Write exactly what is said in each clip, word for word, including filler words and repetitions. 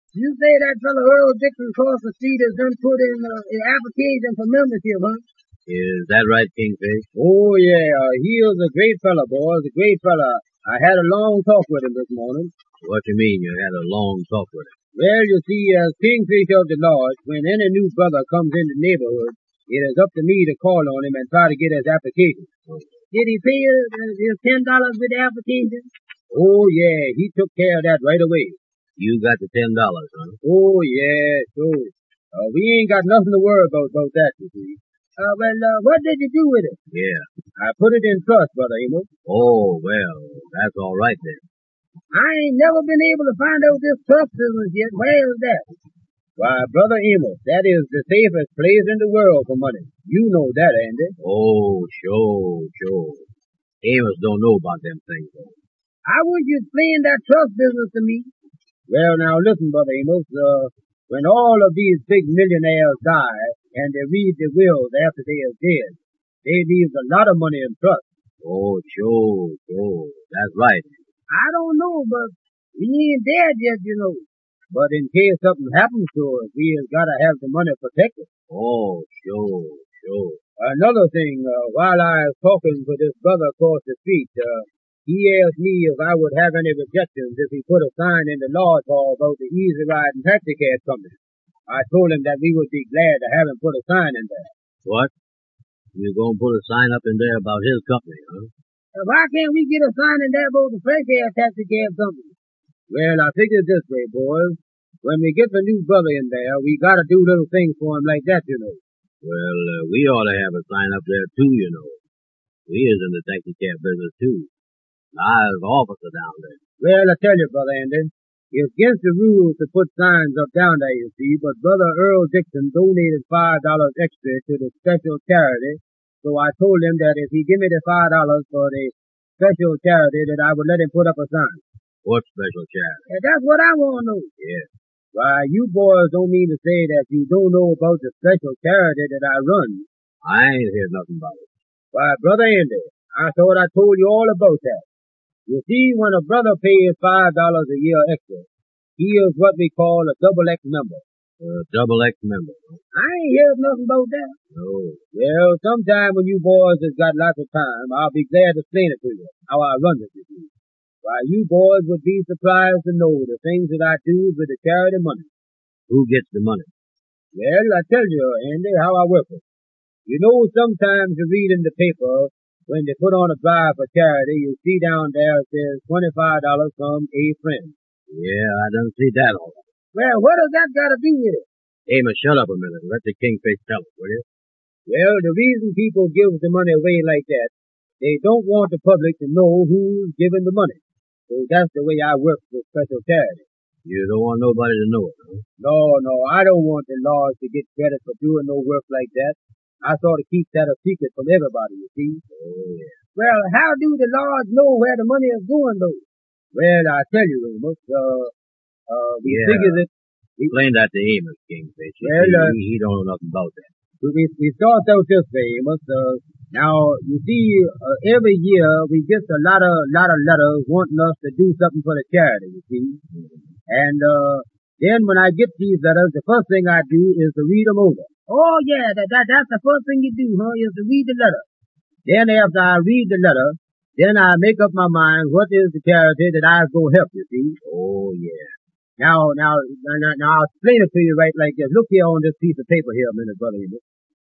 You say that fellow Earl Dixon across the street has done put in uh, an application for membership, huh? Is that right, Kingfish? Oh, yeah. Uh, he is a great fella, boys. A great fella. I had a long talk with him this morning. What you mean you had a long talk with him? Well, you see, as Kingfish of the Lodge, when any new brother comes in the neighborhood, it is up to me to call on him and try to get his application. Did he pay his, uh, his ten dollars with the application? Oh, yeah. He took care of that right away. You got the ten dollars, huh? Oh, yeah, sure. Uh, we ain't got nothing to worry about about that, you see. Uh, well, uh, what did you do with it? Yeah. I put it in trust, Brother Amos. Oh, well, that's all right then. I ain't never been able to find out this trust business yet. Where is that? Why, Brother Amos, that is the safest place in the world for money. You know that, Andy. Oh, sure, sure. Amos don't know about them things, though. How would you explain that trust business to me? Well, now listen, Brother Amos. Uh, when all of these big millionaires die and they read the wills after they are dead, they leave a lot of money in trust. Oh, sure, sure. That's right. I don't know, but we ain't dead yet, you know. But in case something happens to us, we have got to have the money protected. Oh, sure, sure. Another thing, uh, while I was talking to this brother across the street, uh, he asked me if I would have any objections if he put a sign in the Lodge Hall about the Easy Ride and Taxi Cab Company. I told him that we would be glad to have him put a sign in there. What? You gonna put a sign up in there about his company, huh? Uh, why can't we get a sign in there about the Fresh Air Taxi Cab Company? Well, I figured this way, boys. When we get the new brother in there, we gotta do little things for him like that, you know. Well, uh, we ought to have a sign up there too, you know. We is in the taxi cab business too. I was officer down there. Well, I tell you, Brother Andy, it's against the rules to put signs up down there, you see, but Brother Earl Dixon donated five dollars extra to the special charity, so I told him that if he give me the five dollars for the special charity, that I would let him put up a sign. What special charity? Uh, that's what I want to know. Yeah. Why, you boys don't mean to say that you don't know about the special charity that I run. I ain't heard nothing about it. Why, Brother Andy, I thought I told you all about that. You see, when a brother pays five dollars a year extra, he is what we call a double X member. A double X member, huh? I ain't heard nothing about that. No. Well, sometime when you boys has got lots of time, I'll be glad to explain it to you, how I run it, you see. Why, you boys would be surprised to know the things that I do with the charity money. Who gets the money? Well, I tell you, Andy, how I work it. You know, sometimes you read in the paper, when they put on a drive for charity, you see down there it says twenty-five dollars from a friend. Yeah, I done see that all right. Well, what does that got to do with it? Amos, shut up a minute and let the Kingfish tell it, will you? Well, the reason people give the money away like that, they don't want the public to know who's giving the money. So that's the way I work with special charity. You don't want nobody to know it, huh? No, no, I don't want the laws to get credit for doing no work like that. I sort of keep that a secret from everybody, you see. Oh, yeah. Well, how do the Lords know where the money is going, though? Well, I tell you, Amos, uh, uh, we yeah. figure that... Explain that to Amos, Kingfish. Well, he, uh, he don't know nothing about that. We, we start out this way, Amos. Uh, now, you see, uh, every year we get a lot of, lot of letters wanting us to do something for the charity, you see. Mm-hmm. And, uh, then when I get these letters, the first thing I do is to read them over. Oh, yeah, that, that that's the first thing you do, huh, is to read the letter. Then after I read the letter, then I make up my mind what is the charity that I go help, you see. Oh, yeah. Now, now, now, now, I'll explain it to you right like this. Look here on this piece of paper here a minute, Brother Amos.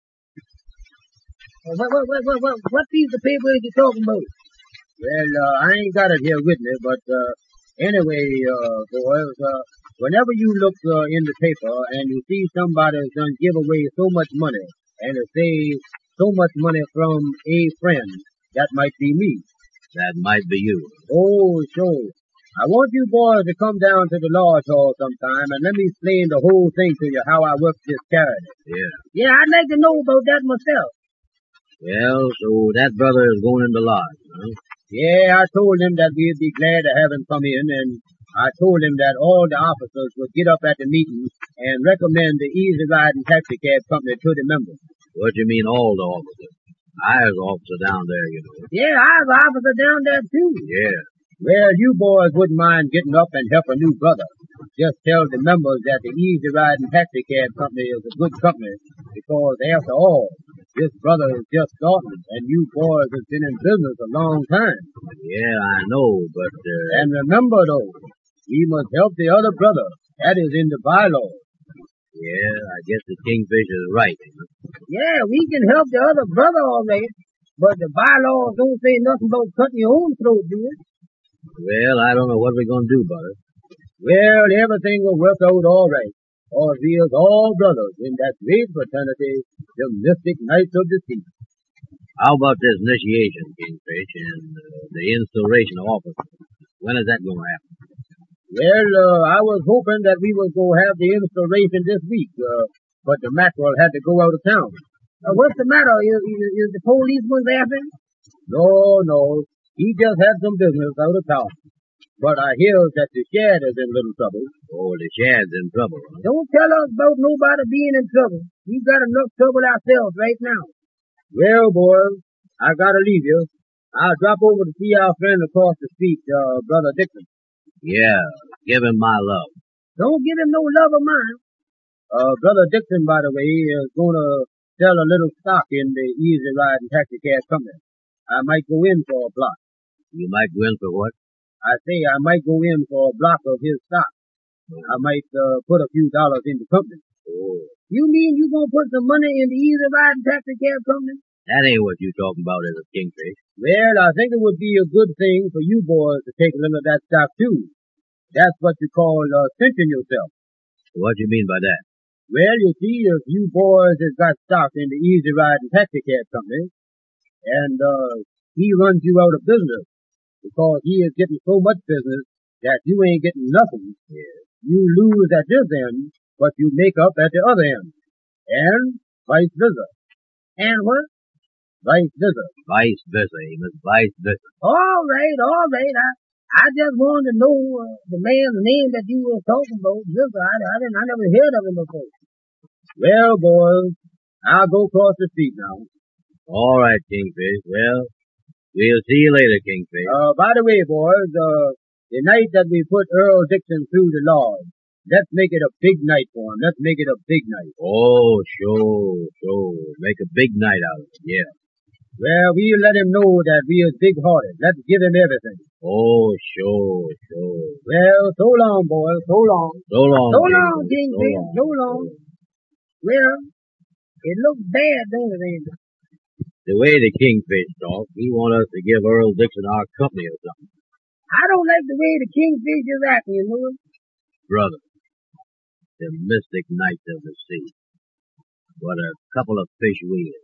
What, what, what, what, what, what piece of paper is you talking about? Well, uh, I ain't got it here with me, but, uh, anyway, uh, boys, uh, whenever you look, uh, in the paper and you see somebody's done give away so much money, and it says so much money from a friend, that might be me. That might be you. Oh, sure. I want you boys to come down to the Lodge Hall sometime and let me explain the whole thing to you, how I work this charity. Yeah. Yeah, I'd like to know about that myself. Well, so that brother is going in the lodge, huh? Yeah, I told him that we'd be glad to have him come in, and I told him that all the officers would get up at the meeting and recommend the Easy Ride and Taxi Cab Company to the members. What do you mean all the officers? I was an officer down there, you know. Yeah, I was an officer down there too. Yeah. Well, you boys wouldn't mind getting up and help a new brother. Just tell the members that the Easy Ride and Taxi Cab Company is a good company because, after all, this brother is just starting and you boys have been in business a long time. Yeah, I know, but, uh... And remember, though, we must help the other brother. That is in the bylaws. Yeah, I guess the Kingfish is right. Yeah, we can help the other brother all right, but the bylaws don't say nothing about cutting your own throat, do it? Well, I don't know what we're going to do about it. Well, everything will work out all right, for we are all brothers in that great fraternity, the Mystic Knights of the Sea. How about this initiation, Kingfish, and uh, the installation of officers? When is that going to happen? Well, uh, I was hoping that we would go have the installation this week, uh, but the mackerel had to go out of town. Uh, what's the matter? Is, is, is the policeman there then? No, no. He just had some business out of town. But I hear that the Shad is in little trouble. Oh, the Shad's in trouble, huh? Don't tell us about nobody being in trouble. We got enough trouble ourselves right now. Well, boys, I gotta leave you. I'll drop over to see our friend across the street, uh, Brother Dixon. Yeah, give him my love. Don't give him no love of mine. Uh, Brother Dixon, by the way, is gonna sell a little stock in the Easy Ride and Taxi Cab Company. I might go in for a block. You might go in for what? I say I might go in for a block of his stock. I might uh, put a few dollars in the company. Oh. You mean you gonna put some money in the Easy Ride and Taxi Cab Company? That ain't what you talking about as a Kingfish. Well, I think it would be a good thing for you boys to take a little of that stock too. That's what you call uh, cinching yourself. What do you mean by that? Well, you see, if you boys has got stock in the Easy Ride and Taxi Cab Company, and uh, he runs you out of business because he is getting so much business that you ain't getting nothing. Yeah. You lose at this end, but you make up at the other end. And vice versa. And what? Vice versa. Vice versa, Amos. Vice versa. All right, all right. I I just wanted to know uh, the man's name that you were talking about. Just, I, I didn't. I never heard of him before. Well, boys, I'll go across the street now. All right, Kingfish. Well, we'll see you later, Kingfish. Uh, by the way, boys, uh, the night that we put Earl Dixon through the law, let's make it a big night for him. Let's make it a big night. Oh, sure, sure. Make a big night out of it, yeah. Well, we'll let him know that we is big-hearted. Let's give him everything. Oh, sure, sure. Well, so long, boys. So long. So long, So long, Kingfish. Kingfish. So long. Well, it looks bad, don't it, Andy? The way the Kingfish talk, he want us to give Earl Dixon our company or something. I don't like the way the Kingfish is acting, you know. Brother, the Mystic Knights of the Sea. What a couple of fish we is.